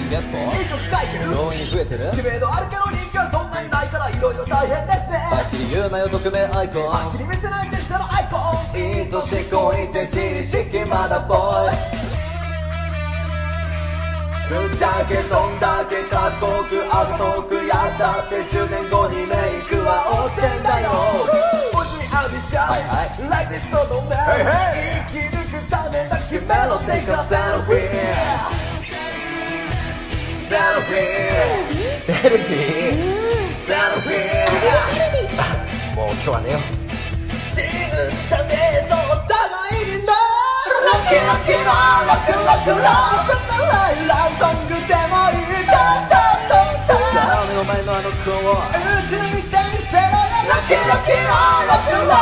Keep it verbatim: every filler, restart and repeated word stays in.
信ゲットいい曲書いてる動員増えてる知名度あるけど人気はそんなにないからいろいろ大変ですねはっきり言うなよ匿名アイコンはっきり見せない人者のアイコンいい年こいて自意識まだボーイぶっちゃけどんだけ賢くアフトークやったってじゅうねんごにメイクは落ちてんだよ文字にアンビシャス、 はいはい Like this とのメロ生き抜くためだけメロディーがセルフィーセルフィーセルフィーセルフィーもう今日は寝よう死ぬんじゃねえぞお互いになロキロキロロクロクロそんなライラブソングでもいいかスタートスタートさあねお前のあの子を宇宙に見せろよロキロキロロクロ